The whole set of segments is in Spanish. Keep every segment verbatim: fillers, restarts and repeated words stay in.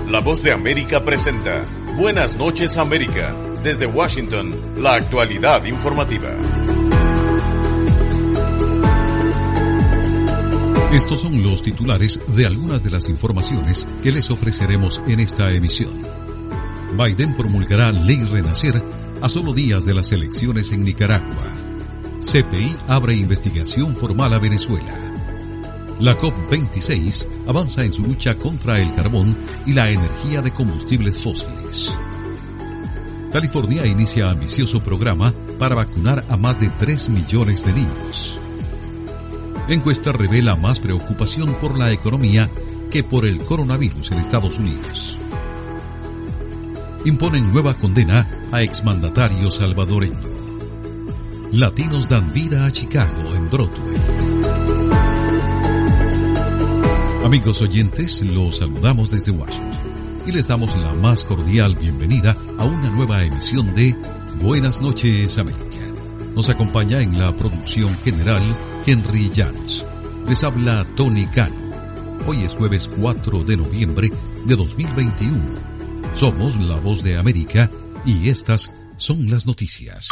La Voz de América presenta Buenas noches América. Desde Washington, la actualidad informativa. Estos son los titulares de algunas de las informaciones que les ofreceremos en esta emisión. Biden promulgará Ley Renacer a solo días de las elecciones en Nicaragua. C P I abre investigación formal a Venezuela. La COP veintiséis avanza en su lucha contra el carbón y la energía de combustibles fósiles. California inicia ambicioso programa para vacunar a más de tres millones de niños. Encuesta revela más preocupación por la economía que por el coronavirus en Estados Unidos. Imponen nueva condena a exmandatario salvadoreño. Latinos dan vida a Chicago en Broadway. Amigos oyentes, los saludamos desde Washington y les damos la más cordial bienvenida a una nueva emisión de Buenas noches América. Nos acompaña en la producción general Henry Llanos. Les habla Tony Cano. Hoy es jueves cuatro de noviembre de dos mil veintiuno. Somos La Voz de América y estas son las noticias.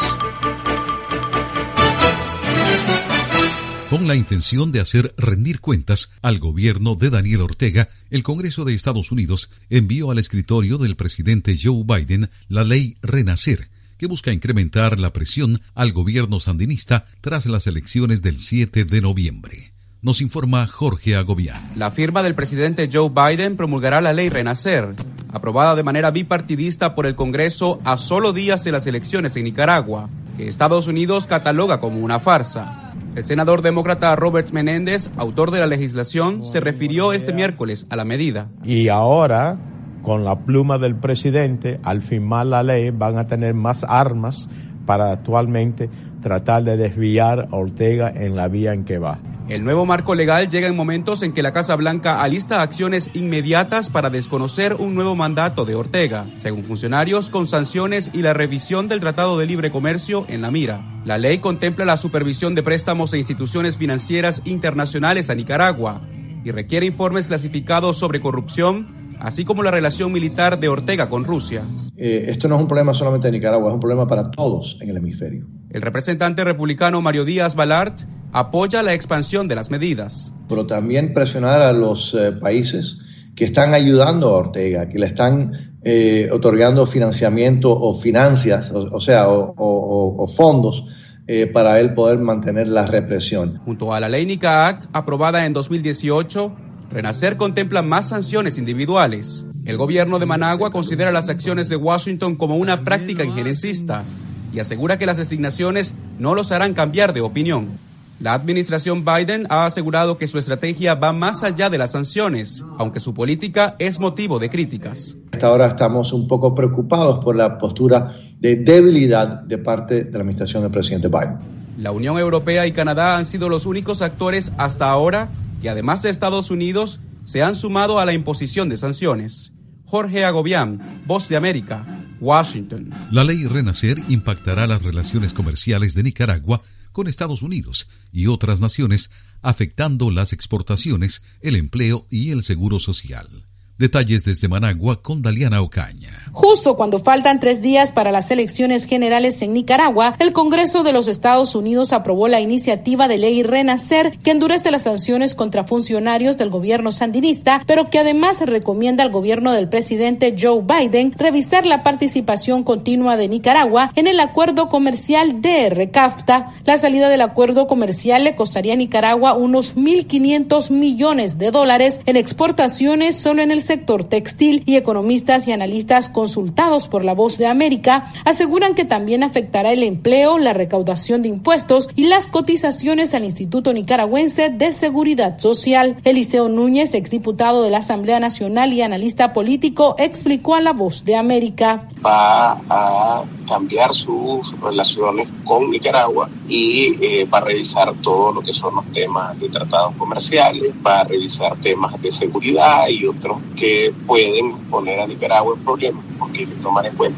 Con la intención de hacer rendir cuentas al gobierno de Daniel Ortega, el Congreso de Estados Unidos envió al escritorio del presidente Joe Biden la Ley Renacer, que busca incrementar la presión al gobierno sandinista tras las elecciones del siete de noviembre. Nos informa Jorge Agobián. La firma del presidente Joe Biden promulgará la Ley Renacer, aprobada de manera bipartidista por el Congreso a solo días de las elecciones en Nicaragua, que Estados Unidos cataloga como una farsa. El senador demócrata Robert Menéndez, autor de la legislación, se refirió este miércoles a la medida. Y ahora, con la pluma del presidente, al firmar la ley, van a tener más armas para actualmente tratar de desviar a Ortega en la vía en que va. El nuevo marco legal llega en momentos en que la Casa Blanca alista acciones inmediatas para desconocer un nuevo mandato de Ortega, según funcionarios, con sanciones y la revisión del Tratado de Libre Comercio en la mira. La ley contempla la supervisión de préstamos e instituciones financieras internacionales a Nicaragua y requiere informes clasificados sobre corrupción, así como la relación militar de Ortega con Rusia. Eh, esto no es un problema solamente de Nicaragua, es un problema para todos en el hemisferio. El representante republicano Mario Díaz Balart apoya la expansión de las medidas. Pero también presionar a los eh, países que están ayudando a Ortega, que le están eh, otorgando financiamiento o financias, o, o sea, o, o, o fondos eh, para él poder mantener la represión. Junto a la ley Nica Act, aprobada en dos mil dieciocho, Renacer contempla más sanciones individuales. El gobierno de Managua considera las acciones de Washington como una práctica injerencista y asegura que las designaciones no los harán cambiar de opinión. La administración Biden ha asegurado que su estrategia va más allá de las sanciones, aunque su política es motivo de críticas. Hasta ahora estamos un poco preocupados por la postura de debilidad de parte de la administración del presidente Biden. La Unión Europea y Canadá han sido los únicos actores hasta ahora que, además de Estados Unidos, se han sumado a la imposición de sanciones. Jorge Agobián, Voz de América, Washington. La Ley Renacer impactará las relaciones comerciales de Nicaragua con Estados Unidos y otras naciones, afectando las exportaciones, el empleo y el seguro social. Detalles desde Managua con Daliana Ocaña. Justo cuando faltan tres días para las elecciones generales en Nicaragua, el Congreso de los Estados Unidos aprobó la iniciativa de Ley Renacer, que endurece las sanciones contra funcionarios del gobierno sandinista, pero que además recomienda al gobierno del presidente Joe Biden revisar la participación continua de Nicaragua en el acuerdo comercial D R CAFTA. La salida del acuerdo comercial le costaría a Nicaragua unos mil quinientos millones de dólares en exportaciones solo en el sector textil, y economistas y analistas consultados por La Voz de América aseguran que también afectará el empleo, la recaudación de impuestos y las cotizaciones al Instituto Nicaragüense de Seguridad Social. Eliseo Núñez, exdiputado de la Asamblea Nacional y analista político, explicó a La Voz de América. Va a cambiar sus relaciones con Nicaragua y eh, va a revisar todo lo que son los temas de tratados comerciales, va a revisar temas de seguridad y otros que pueden poner a Nicaragua en problemas, porque hay que tomar en cuenta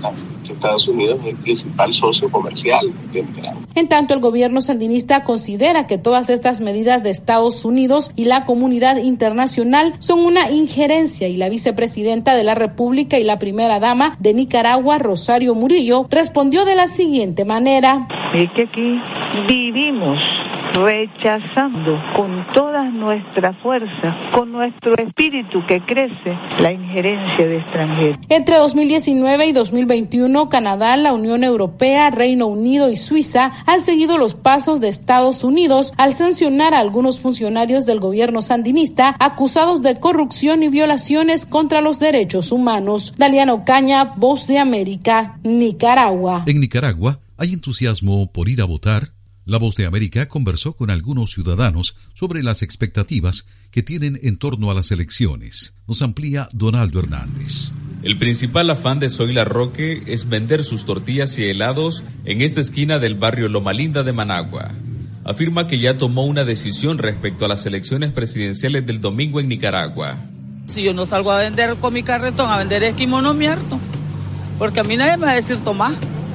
que Estados Unidos es el principal socio comercial de Nicaragua. En tanto, el gobierno sandinista considera que todas estas medidas de Estados Unidos y la comunidad internacional son una injerencia, y la vicepresidenta de la República y la primera dama de Nicaragua, Rosario Murillo, respondió de la siguiente manera: es que aquí vivimos rechazando con toda nuestra fuerza, con nuestro espíritu que crece, la injerencia de extranjeros. Entre dos mil diecinueve y dos mil veintiuno, Canadá, la Unión Europea, Reino Unido y Suiza han seguido los pasos de Estados Unidos al sancionar a algunos funcionarios del gobierno sandinista acusados de corrupción y violaciones contra los derechos humanos. Daliana Ocaña, Voz de América, Nicaragua. En Nicaragua hay entusiasmo por ir a votar. La Voz de América conversó con algunos ciudadanos sobre las expectativas que tienen en torno a las elecciones. Nos amplía Donaldo Hernández. El principal afán de Zoila Roque es vender sus tortillas y helados en esta esquina del barrio Loma Linda de Managua. Afirma que ya tomó una decisión respecto a las elecciones presidenciales del domingo en Nicaragua. Si yo no salgo a vender con mi carretón, a vender esquimo, no mierto. Porque a mí nadie me va a decir tomá.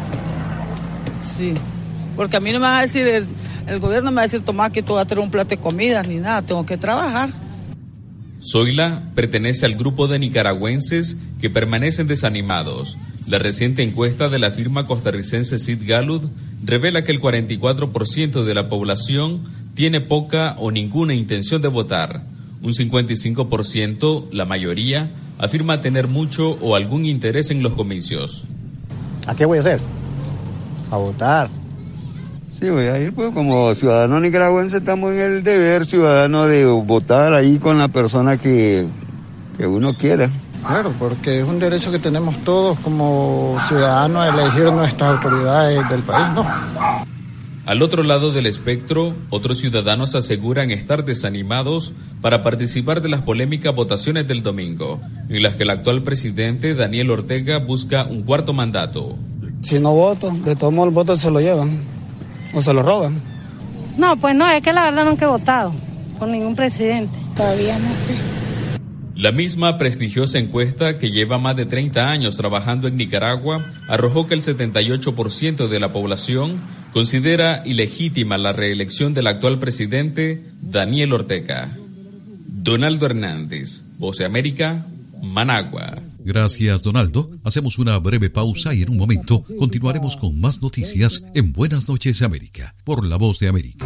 Sí. Porque a mí no me va a decir, el, el gobierno me va a decir, tomá, que tú vas a tener un plato de comida, ni nada, tengo que trabajar. Zoila pertenece al grupo de nicaragüenses que permanecen desanimados. La reciente encuesta de la firma costarricense Sid Gallup revela que el cuarenta y cuatro por ciento de la población tiene poca o ninguna intención de votar. Un cincuenta y cinco por ciento, la mayoría, afirma tener mucho o algún interés en los comicios. ¿A qué voy a hacer? A votar. Sí, voy a ir, pues como ciudadano nicaragüense estamos en el deber ciudadano de votar ahí con la persona que, que uno quiera. Claro, porque es un derecho que tenemos todos como ciudadanos a elegir nuestras autoridades del país, ¿no? Al otro lado del espectro, otros ciudadanos aseguran estar desanimados para participar de las polémicas votaciones del domingo, en las que el actual presidente Daniel Ortega busca un cuarto mandato. Si no voto, de todos modos el voto se lo llevan. ¿O se lo roban? No, pues no, es que la verdad nunca he votado con ningún presidente. Todavía no sé. La misma prestigiosa encuesta, que lleva más de treinta años trabajando en Nicaragua, arrojó que el setenta y ocho por ciento de la población considera ilegítima la reelección del actual presidente Daniel Ortega. Donaldo Hernández, Voz de América, Managua. Gracias, Donaldo. Hacemos una breve pausa y en un momento continuaremos con más noticias en Buenas noches, América, por La Voz de América.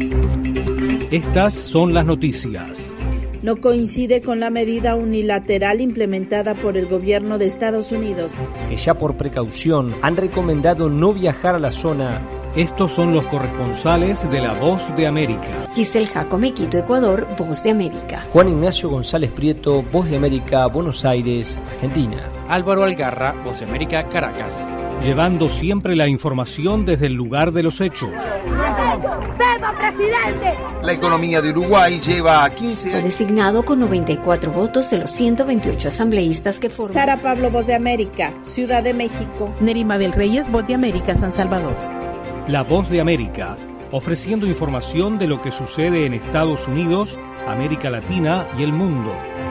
Estas son las noticias. No coincide con la medida unilateral implementada por el gobierno de Estados Unidos. Que ya por precaución han recomendado no viajar a la zona. Estos son los corresponsales de La Voz de América. Giselle Jacome, Quito, Ecuador, Voz de América. Juan Ignacio González Prieto, Voz de América, Buenos Aires, Argentina. Álvaro Algarra, Voz de América, Caracas. Llevando siempre la información desde el lugar de los hechos. La economía de Uruguay lleva a quince años. Fue designado con noventa y cuatro votos de los ciento veintiocho asambleístas que forman. Sara Pablo, Voz de América, Ciudad de México. Nerima del Reyes, Voz de América, San Salvador. La Voz de América, ofreciendo información de lo que sucede en Estados Unidos, América Latina y el mundo.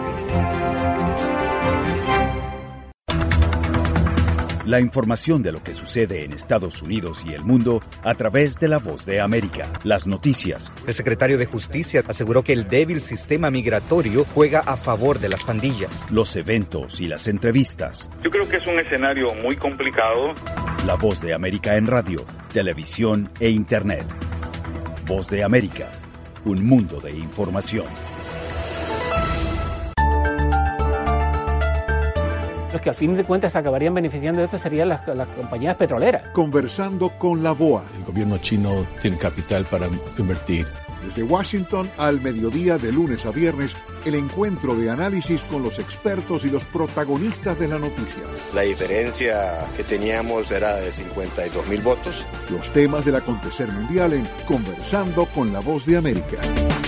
La información de lo que sucede en Estados Unidos y el mundo a través de La Voz de América. Las noticias. El secretario de Justicia aseguró que el débil sistema migratorio juega a favor de las pandillas. Los eventos y las entrevistas. Yo creo que es un escenario muy complicado. La Voz de América en radio, televisión e internet. Voz de América, un mundo de información. Los que al fin de cuentas acabarían beneficiando de esto serían las, las compañías petroleras. Conversando con la B O A. El gobierno chino tiene capital para invertir. Desde Washington al mediodía de lunes a viernes, el encuentro de análisis con los expertos y los protagonistas de la noticia. La diferencia que teníamos era de cincuenta y dos mil votos. Los temas del acontecer mundial en Conversando con la Voz de América.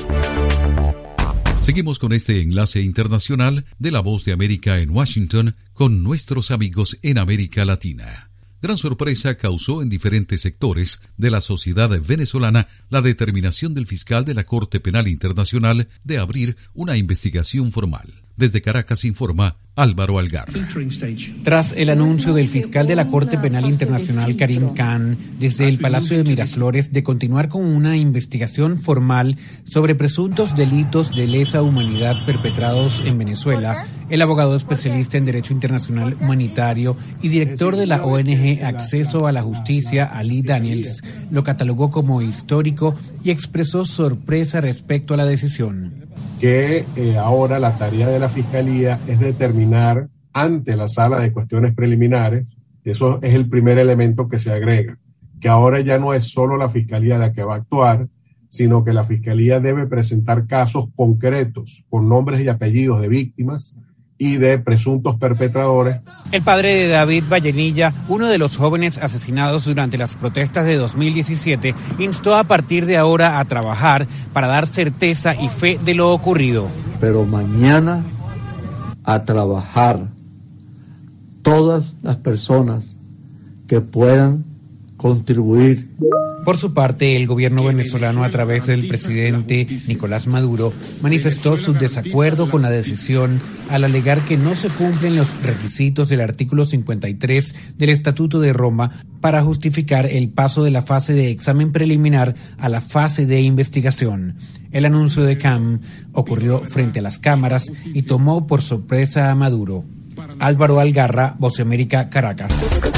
Seguimos con este enlace internacional de La Voz de América en Washington con nuestros amigos en América Latina. gran sorpresa causó en diferentes sectores de la sociedad venezolana la determinación del fiscal de la Corte Penal Internacional de abrir una investigación formal. Desde Caracas informa Álvaro Algarra. Tras el anuncio del fiscal de la Corte Penal Internacional, Karim Khan, desde el Palacio de Miraflores, de continuar con una investigación formal sobre presuntos delitos de lesa humanidad perpetrados en Venezuela, el abogado especialista en Derecho Internacional Humanitario y director de la O N G Acceso a la Justicia, Ali Daniels, lo catalogó como histórico y expresó sorpresa respecto a la decisión. Que eh, ahora la tarea de la Fiscalía es determinar ante la Sala de Cuestiones Preliminares, eso es el primer elemento que se agrega, que ahora ya no es solo la Fiscalía la que va a actuar, sino que la Fiscalía debe presentar casos concretos con nombres y apellidos de víctimas y de presuntos perpetradores. El padre de David Vallenilla, uno de los jóvenes asesinados durante las protestas de dos mil diecisiete, instó a partir de ahora a trabajar para dar certeza y fe de lo ocurrido. Pero mañana a trabajar todas las personas que puedan contribuir. Por su parte, el gobierno venezolano, a través del presidente Nicolás Maduro, manifestó su desacuerdo con la decisión al alegar que no se cumplen los requisitos del artículo cincuenta y tres del Estatuto de Roma para justificar el paso de la fase de examen preliminar a la fase de investigación. El anuncio de Khan ocurrió frente a las cámaras y tomó por sorpresa a Maduro. Álvaro Algarra, Voz de América, Caracas.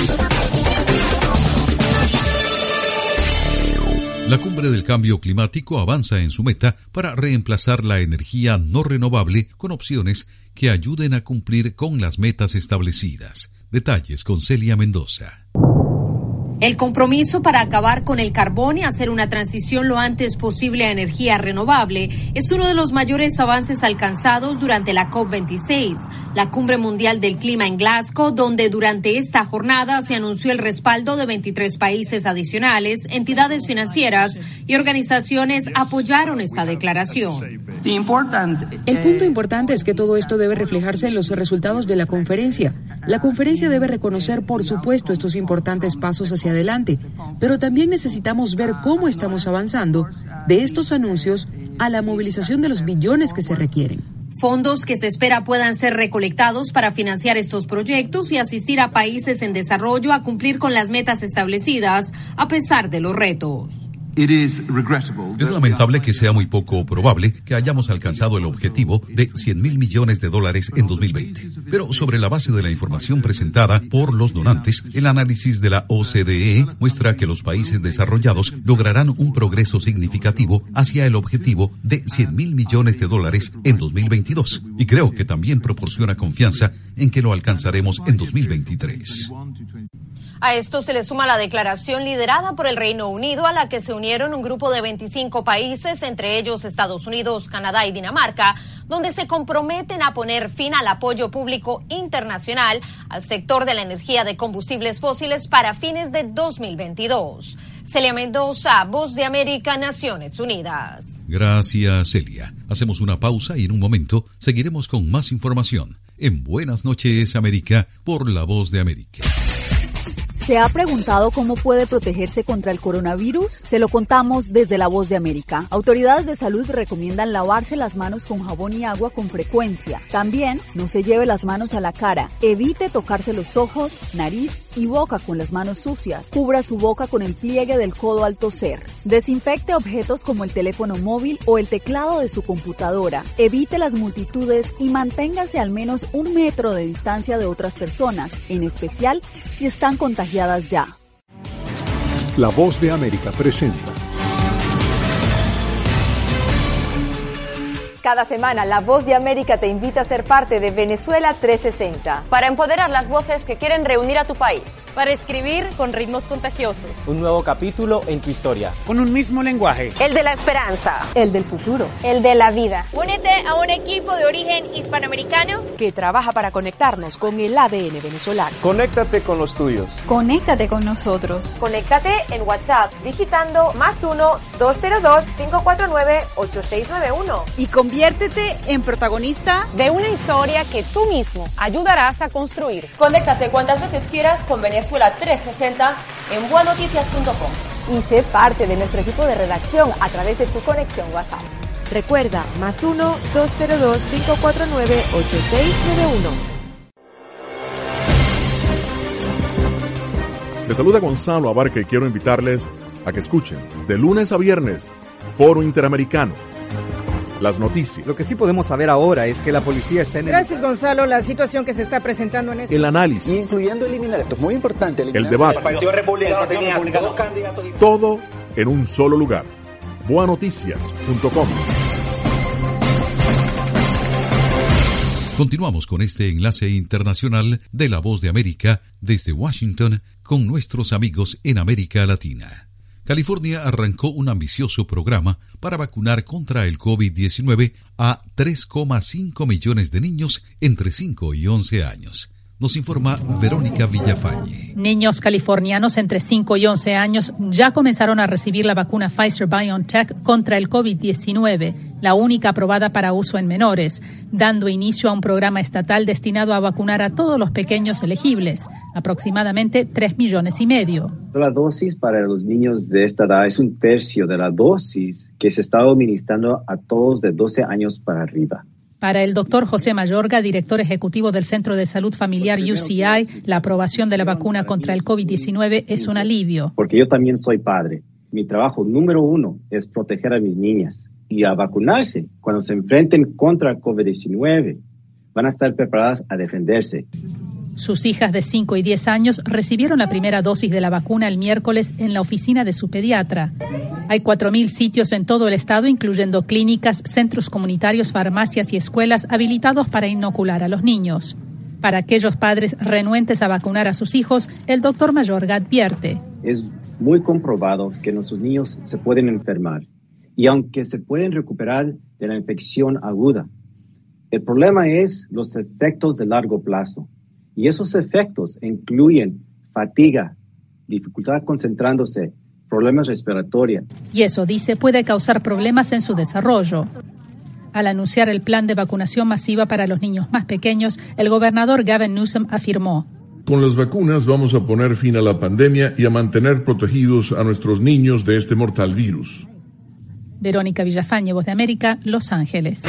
La cumbre del cambio climático avanza en su meta para reemplazar la energía no renovable con opciones que ayuden a cumplir con las metas establecidas. Detalles con Celia Mendoza. El compromiso para acabar con el carbón y hacer una transición lo antes posible a energía renovable es uno de los mayores avances alcanzados durante la COP veintiséis, la Cumbre Mundial del Clima en Glasgow, donde durante esta jornada se anunció el respaldo de veintitrés países adicionales, entidades financieras y organizaciones apoyaron esta declaración. El punto importante es que todo esto debe reflejarse en los resultados de la conferencia. La conferencia debe reconocer, por supuesto, estos importantes pasos hacia adelante, pero también necesitamos ver cómo estamos avanzando de estos anuncios a la movilización de los billones que se requieren. Fondos que se espera puedan ser recolectados para financiar estos proyectos y asistir a países en desarrollo a cumplir con las metas establecidas a pesar de los retos. Es lamentable que sea muy poco probable que hayamos alcanzado el objetivo de cien mil millones de dólares en dos mil veinte. Pero sobre la base de la información presentada por los donantes, el análisis de la O C D E muestra que los países desarrollados lograrán un progreso significativo hacia el objetivo de cien mil millones de dólares en dos mil veintidós. Y creo que también proporciona confianza en que lo alcanzaremos en dos mil veintitrés. A esto se le suma la declaración liderada por el Reino Unido, a la que se unieron un grupo de veinticinco países, entre ellos Estados Unidos, Canadá y Dinamarca, donde se comprometen a poner fin al apoyo público internacional al sector de la energía de combustibles fósiles para fines de dos mil veintidós. Celia Mendoza, Voz de América, Naciones Unidas. Gracias, Celia. Hacemos una pausa y en un momento seguiremos con más información en Buenas noches, América, por La Voz de América. ¿Se ha preguntado cómo puede protegerse contra el coronavirus? Se lo contamos desde La Voz de América. Autoridades de salud recomiendan lavarse las manos con jabón y agua con frecuencia. También no se lleve las manos a la cara. Evite tocarse los ojos, nariz y boca con las manos sucias. Cubra su boca con el pliegue del codo al toser. Desinfecte objetos como el teléfono móvil o el teclado de su computadora. Evite las multitudes y manténgase al menos un metro de distancia de otras personas, en especial si están contagiadas ya. La Voz de América presenta. Cada semana, La Voz de América te invita a ser parte de Venezuela trescientos sesenta. Para empoderar las voces que quieren reunir a tu país. Para escribir con ritmos contagiosos. Un nuevo capítulo en tu historia. Con un mismo lenguaje. El de la esperanza. El del futuro. El de la vida. Únete a un equipo de origen hispanoamericano que trabaja para conectarnos con el A D N venezolano. Conéctate con los tuyos. Conéctate con nosotros. Conéctate en WhatsApp digitando más uno, dos cero dos, cinco cuatro nueve, ocho seis nueve uno. Y con Conviértete en protagonista de una historia que tú mismo ayudarás a construir. Conéctate cuantas veces quieras con Venezuela trescientos sesenta en buenoticias punto com y sé parte de nuestro equipo de redacción a través de tu conexión WhatsApp. Recuerda, más uno, dos cero dos, cinco cuatro nueve, ocho seis nueve uno. Les saluda Gonzalo Abarca y quiero invitarles a que escuchen de lunes a viernes Foro Interamericano. Las noticias. Lo que sí podemos saber ahora es que la policía está en el... Gracias, Gonzalo. La situación que se está presentando en este... El análisis. Incluyendo eliminar, esto es muy importante. El debate. El Partido Republicano tenía dos candidatos. Todo en un solo lugar. buenoticias punto com. Continuamos con este enlace internacional de La Voz de América desde Washington con nuestros amigos en América Latina. California arrancó un ambicioso programa para vacunar contra el COVID diecinueve a tres coma cinco millones de niños entre cinco y once años. Nos informa Verónica Villafañe. Niños californianos entre cinco y once años ya comenzaron a recibir la vacuna Pfizer-BioNTech contra el COVID diecinueve, la única aprobada para uso en menores, dando inicio a un programa estatal destinado a vacunar a todos los pequeños elegibles, aproximadamente tres millones y medio. La dosis para los niños de esta edad es un tercio de la dosis que se está administrando a todos de doce años para arriba. Para el doctor José Mayorga, director ejecutivo del Centro de Salud Familiar U C I, la aprobación de la vacuna contra el COVID diecinueve es un alivio. Porque yo también soy padre. Mi trabajo número uno es proteger a mis niñas. Y a vacunarse, cuando se enfrenten contra el COVID diecinueve, van a estar preparadas a defenderse. Sus hijas de cinco y diez años recibieron la primera dosis de la vacuna el miércoles en la oficina de su pediatra. Hay cuatro mil sitios en todo el estado, incluyendo clínicas, centros comunitarios, farmacias y escuelas habilitados para inocular a los niños. Para aquellos padres renuentes a vacunar a sus hijos, el doctor Mayorga advierte. Es muy comprobado que nuestros niños se pueden enfermar y aunque se pueden recuperar de la infección aguda, el problema es los efectos de largo plazo. Y esos efectos incluyen fatiga, dificultad concentrándose, problemas respiratorios. Y eso, dice, puede causar problemas en su desarrollo. Al anunciar el plan de vacunación masiva para los niños más pequeños, el gobernador Gavin Newsom afirmó: con las vacunas vamos a poner fin a la pandemia y a mantener protegidos a nuestros niños de este mortal virus. Verónica Villafañe, Voz de América, Los Ángeles.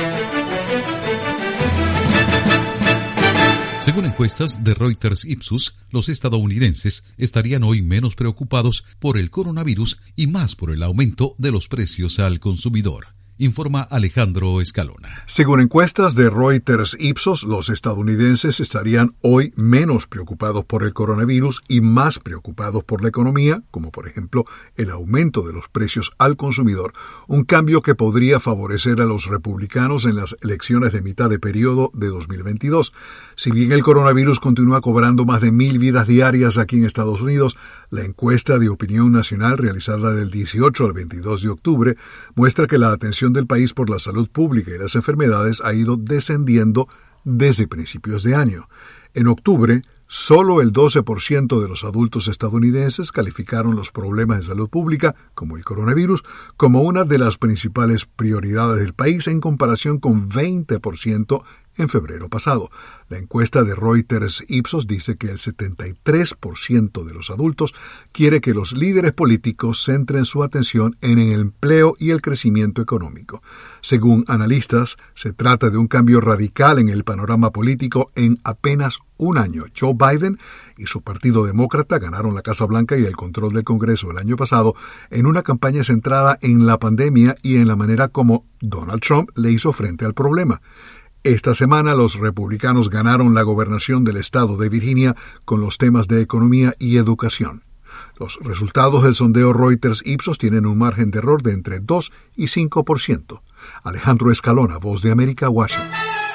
Según encuestas de Reuters Ipsos, los estadounidenses estarían hoy menos preocupados por el coronavirus y más por el aumento de los precios al consumidor. Informa Alejandro Escalona. Según encuestas de Reuters Ipsos, los estadounidenses estarían hoy menos preocupados por el coronavirus y más preocupados por la economía, como por ejemplo el aumento de los precios al consumidor, un cambio que podría favorecer a los republicanos en las elecciones de mitad de periodo de dos mil veintidós. Si bien el coronavirus continúa cobrando más de mil vidas diarias aquí en Estados Unidos, la encuesta de opinión nacional realizada del dieciocho al veintidós de octubre muestra que la atención del país por la salud pública y las enfermedades ha ido descendiendo desde principios de año. En octubre, solo el doce por ciento de los adultos estadounidenses calificaron los problemas de salud pública, como el coronavirus, como una de las principales prioridades del país en comparación con veinte por ciento en febrero pasado. La encuesta de Reuters Ipsos dice que el setenta y tres por ciento de los adultos quiere que los líderes políticos centren su atención en el empleo y el crecimiento económico. Según analistas, se trata de un cambio radical en el panorama político en apenas un año. Joe Biden y su Partido Demócrata ganaron la Casa Blanca y el control del Congreso el año pasado en una campaña centrada en la pandemia y en la manera como Donald Trump le hizo frente al problema. Esta semana los republicanos ganaron la gobernación del estado de Virginia con los temas de economía y educación. Los resultados del sondeo Reuters Ipsos tienen un margen de error de entre dos y cinco por ciento. Alejandro Escalona, Voz de América, Washington.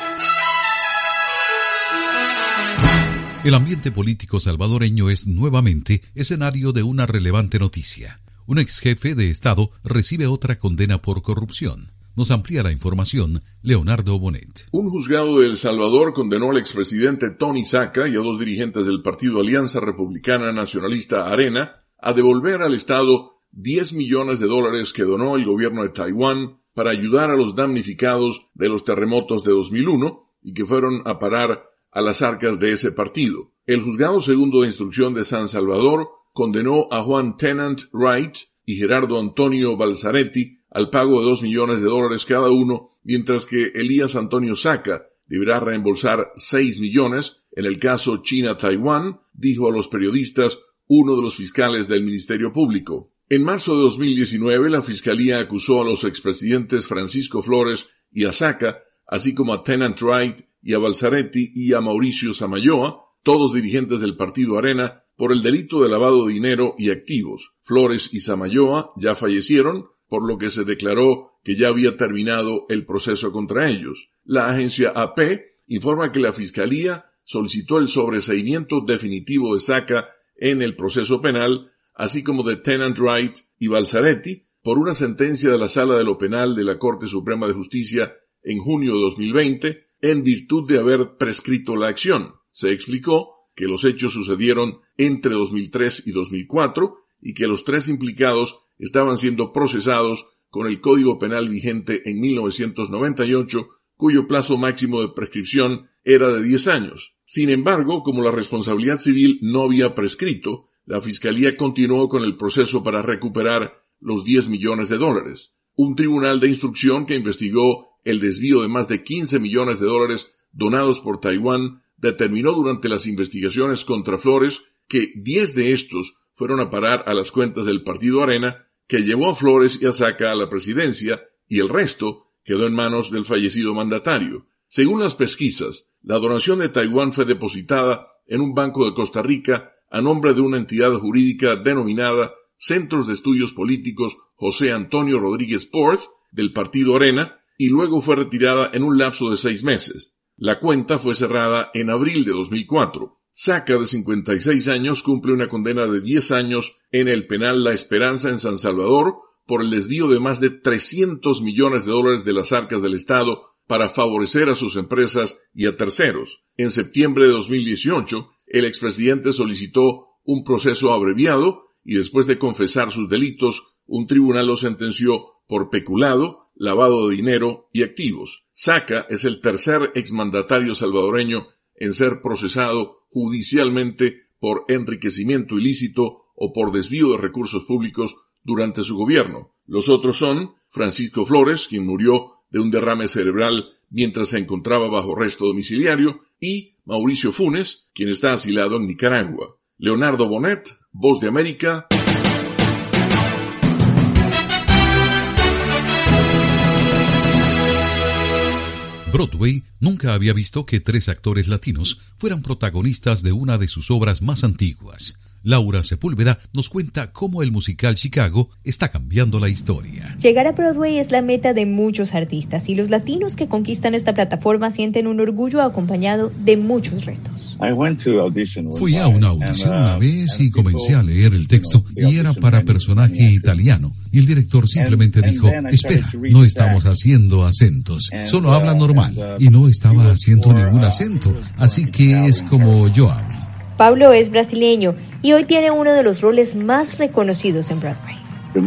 El ambiente político salvadoreño es nuevamente escenario de una relevante noticia. Un ex jefe de Estado recibe otra condena por corrupción. Nos amplía la información Leonardo Bonet. Un juzgado de El Salvador condenó al expresidente Tony Saca y a dos dirigentes del partido Alianza Republicana Nacionalista Arena a devolver al Estado diez millones de dólares que donó el gobierno de Taiwán para ayudar a los damnificados de los terremotos de dos mil uno y que fueron a parar a las arcas de ese partido. El Juzgado Segundo de Instrucción de San Salvador condenó a Juan Tennant Wright y Gerardo Antonio Balzaretti al pago de dos millones de dólares cada uno, mientras que Elías Antonio Saca deberá reembolsar seis millones. En el caso China-Taiwán, dijo a los periodistas uno de los fiscales del Ministerio Público. En marzo de dos mil diecinueve, la Fiscalía acusó a los expresidentes Francisco Flores y a Saca, así como a Tennant Wright y a Balzaretti y a Mauricio Samayoa, todos dirigentes del Partido Arena, por el delito de lavado de dinero y activos. Flores y Samayoa ya fallecieron, por lo que se declaró que ya había terminado el proceso contra ellos. La agencia A P informa que la Fiscalía solicitó el sobreseimiento definitivo de Saca en el proceso penal, así como de Tennant Wright y Balzaretti, por una sentencia de la Sala de lo Penal de la Corte Suprema de Justicia en junio de dos mil veinte, en virtud de haber prescrito la acción. Se explicó que los hechos sucedieron entre dos mil tres y dos mil cuatro y que los tres implicados estaban siendo procesados con el Código Penal vigente en mil novecientos noventa y ocho, cuyo plazo máximo de prescripción era de diez años. Sin embargo, como la responsabilidad civil no había prescrito, la Fiscalía continuó con el proceso para recuperar los diez millones de dólares. Un tribunal de instrucción que investigó el desvío de más de quince millones de dólares donados por Taiwán determinó durante las investigaciones contra Flores que diez de estos fueron a parar a las cuentas del Partido Arena, que llevó a Flores y a Saca a la presidencia, y el resto quedó en manos del fallecido mandatario. Según las pesquisas, la donación de Taiwán fue depositada en un banco de Costa Rica a nombre de una entidad jurídica denominada Centros de Estudios Políticos José Antonio Rodríguez Porth, del Partido Arena, y luego fue retirada en un lapso de seis meses. La cuenta fue cerrada en abril de dos mil cuatro. Saca, de cincuenta y seis años, cumple una condena de diez años en el penal La Esperanza en San Salvador por el desvío de más de trescientos millones de dólares de las arcas del Estado para favorecer a sus empresas y a terceros. En septiembre de dos mil dieciocho, el expresidente solicitó un proceso abreviado y después de confesar sus delitos, un tribunal lo sentenció por peculado, lavado de dinero y activos. Saca es el tercer exmandatario salvadoreño en ser procesado judicialmente por enriquecimiento ilícito o por desvío de recursos públicos durante su gobierno. Los otros son Francisco Flores, quien murió de un derrame cerebral mientras se encontraba bajo arresto domiciliario, y Mauricio Funes, quien está asilado en Nicaragua. Leonardo Bonet, Voz de América. Broadway nunca había visto que tres actores latinos fueran protagonistas de una de sus obras más antiguas. Laura Sepúlveda nos cuenta cómo el musical Chicago está cambiando la historia. Llegar a Broadway es la meta de muchos artistas y los latinos que conquistan esta plataforma sienten un orgullo acompañado de muchos retos. Fui a una audición una vez y comencé a leer el texto y era para personaje italiano. Y el director simplemente dijo, espera, no estamos haciendo acentos, solo habla normal. Y no estaba haciendo ningún acento, así que es como yo hablo. Pablo es brasileño y hoy tiene uno de los roles más reconocidos en Broadway.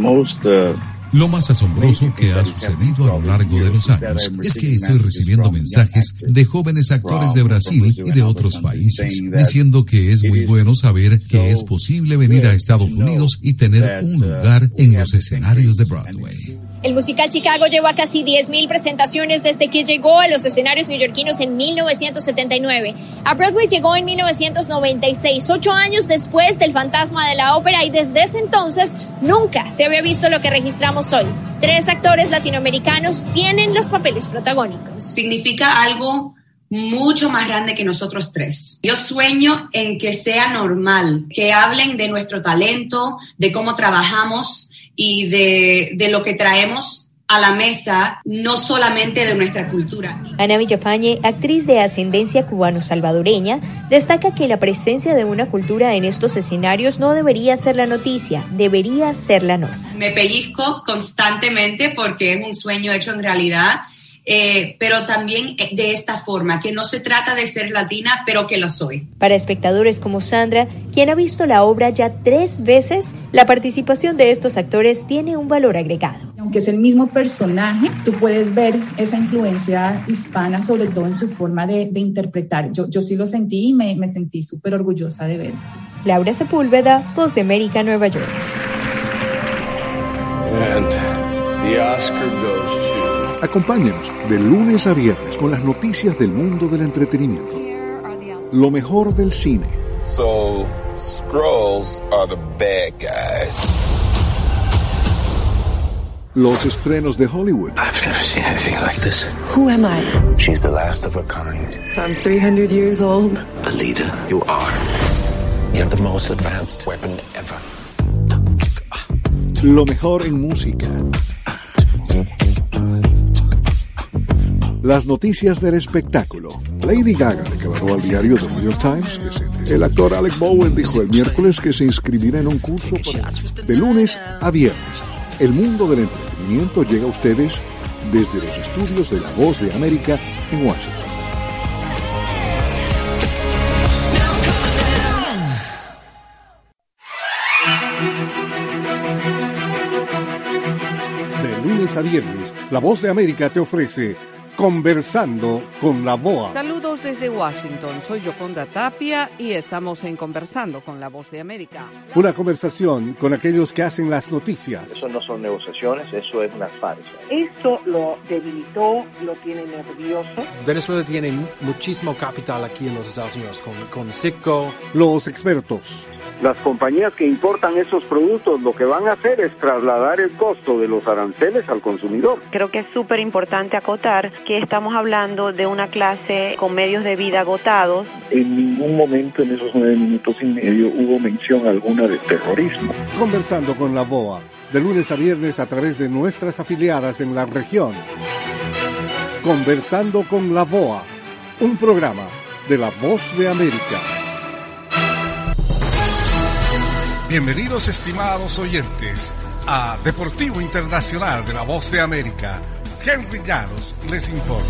Lo más asombroso que ha sucedido a lo largo de los años es que estoy recibiendo mensajes de jóvenes actores de Brasil y de otros países, diciendo que es muy bueno saber que es posible venir a Estados Unidos y tener un lugar en los escenarios de Broadway. El musical Chicago llevó a casi diez mil presentaciones desde que llegó a los escenarios neoyorquinos en mil novecientos setenta y nueve. A Broadway llegó en mil novecientos noventa y seis, ocho años después del Fantasma de la Ópera, y desde ese entonces nunca se había visto lo que registramos hoy. Tres actores latinoamericanos tienen los papeles protagónicos. Significa algo mucho más grande que nosotros tres. Yo sueño en que sea normal, que hablen de nuestro talento, de cómo trabajamos y de, de lo que traemos a la mesa, no solamente de nuestra cultura. Ana Villafañe, actriz de ascendencia cubano-salvadoreña, destaca que la presencia de una cultura en estos escenarios no debería ser la noticia, debería ser la norma. Me pellizco constantemente porque es un sueño hecho en realidad. Eh, pero también de esta forma, que no se trata de ser latina, pero que lo soy. Para espectadores como Sandra, quien ha visto la obra ya tres veces, la participación de estos actores tiene un valor agregado. que es el mismo personaje, tú puedes ver esa influencia hispana, sobre todo en su forma de, de interpretar. Yo, yo sí lo sentí y me, me sentí súper orgullosa de ver. Laura Sepúlveda, Voz de América, Nueva York. And the Oscar goes to... Acompáñenos de lunes a viernes con las noticias del mundo del entretenimiento. Lo mejor del cine. So, Skrulls are the bad guys. Los estrenos de Hollywood. I've never seen anything like this. Who am I? She's the last of her kind. So I'm three hundred years old. Alita, you are. You have the most advanced weapon ever. Lo mejor en música. Las noticias del espectáculo. Lady Gaga declaró al diario The New York Times que se... el actor Alec Bowen dijo el miércoles que se inscribirá en un curso para... de lunes a viernes. El mundo del entretenimiento llega a ustedes desde los estudios de La Voz de América en Washington. De lunes a viernes, La Voz de América te ofrece Conversando con la V O A. Saludos desde Washington, soy Yoconda Tapia y estamos en Conversando con la Voz de América. Una conversación con aquellos que hacen las noticias. Eso no son negociaciones, eso es una farsa. Esto lo debilitó, lo tiene nervioso. Venezuela tiene muchísimo capital aquí en los Estados Unidos, con, con Citgo. Los expertos. Las compañías que importan esos productos lo que van a hacer es trasladar el costo de los aranceles al consumidor. Creo que es súper importante acotar que estamos hablando de una clase con medios de vida agotados. En ningún momento en esos nueve minutos y medio hubo mención alguna de terrorismo. Conversando con la V O A, de lunes a viernes a través de nuestras afiliadas en la región. Conversando con la V O A, un programa de La Voz de América. Bienvenidos, estimados oyentes, a Deportivo Internacional de La Voz de América. Henry Llanos les informa.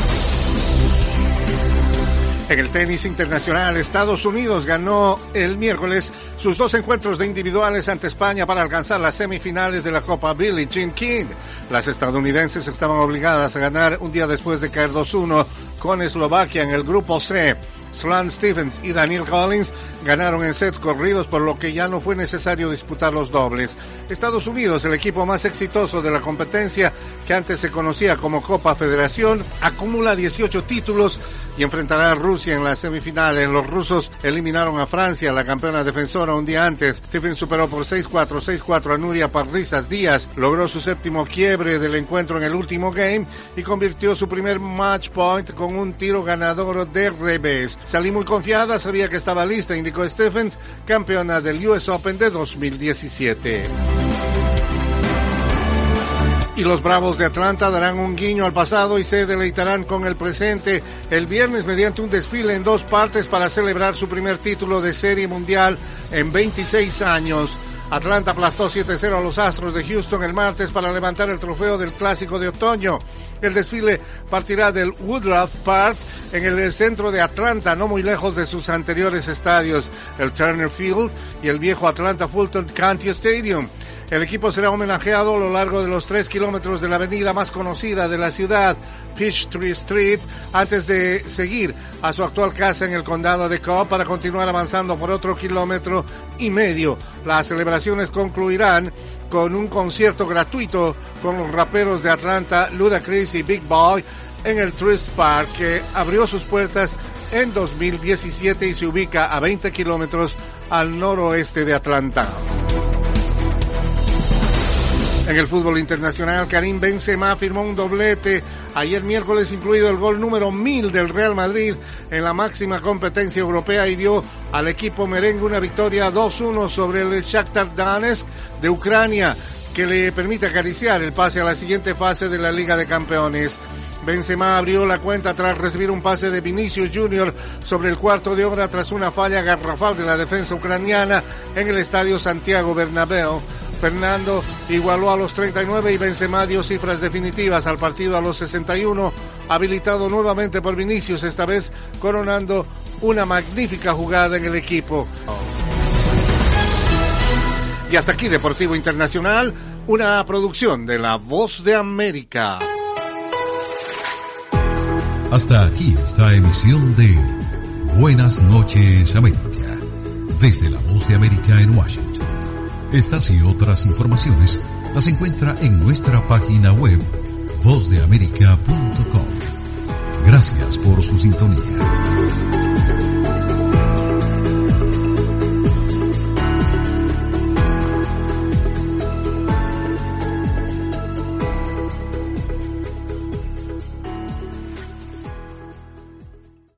En el tenis internacional, Estados Unidos ganó el miércoles sus dos encuentros de individuales ante España para alcanzar las semifinales de la Copa Billie Jean King. Las estadounidenses estaban obligadas a ganar un día después de caer dos uno con Eslovaquia en el grupo C. Sloane Stephens y Danielle Collins ganaron en sets corridos, por lo que ya no fue necesario disputar los dobles. Estados Unidos, el equipo más exitoso de la competencia, que antes se conocía como Copa Federación, acumula dieciocho títulos y enfrentará a Rusia en las semifinales. Los rusos eliminaron a Francia, la campeona defensora, un día antes. Stephens superó por seis cuatro, seis cuatro a Nuria Parrizas Díaz, logró su séptimo quiebre del encuentro en el último game y convirtió su primer match point con un tiro ganador de revés. Salí muy confiada, sabía que estaba lista, indicó Stephens, campeona del U S Open de dos mil diecisiete. Y los Bravos de Atlanta darán un guiño al pasado y se deleitarán con el presente el viernes mediante un desfile en dos partes para celebrar su primer título de Serie Mundial en veintiséis años. Atlanta aplastó siete cero a los Astros de Houston el martes para levantar el trofeo del Clásico de Otoño. El desfile partirá del Woodruff Park en el centro de Atlanta, no muy lejos de sus anteriores estadios, el Turner Field y el viejo Atlanta Fulton County Stadium. El equipo será homenajeado a lo largo de los tres kilómetros de la avenida más conocida de la ciudad, Peachtree Street, antes de seguir a su actual casa en el condado de Cobb para continuar avanzando por otro kilómetro y medio. Las celebraciones concluirán con un concierto gratuito con los raperos de Atlanta, Ludacris y Big Boy, en el Truist Park, que abrió sus puertas en dos mil diecisiete y se ubica a veinte kilómetros al noroeste de Atlanta. En el fútbol internacional, Karim Benzema firmó un doblete ayer miércoles, incluido el gol número mil del Real Madrid en la máxima competencia europea, y dio al equipo merengue una victoria dos uno sobre el Shakhtar Donetsk de Ucrania, que le permite acariciar el pase a la siguiente fase de la Liga de Campeones. Benzema abrió la cuenta tras recibir un pase de Vinicius Junior sobre el cuarto de hora tras una falla garrafal de la defensa ucraniana en el estadio Santiago Bernabéu. Fernando igualó a los treinta y nueve y Benzema dio cifras definitivas al partido a los sesenta y uno, habilitado nuevamente por Vinicius, esta vez coronando una magnífica jugada en el equipo. Y hasta aquí Deportivo Internacional. una producción de La Voz de América. Hasta aquí esta emisión de Buenas noches, América, desde La Voz de América en Washington. Estas y otras informaciones las encuentra en nuestra página web voz de américa punto com. Gracias por su sintonía.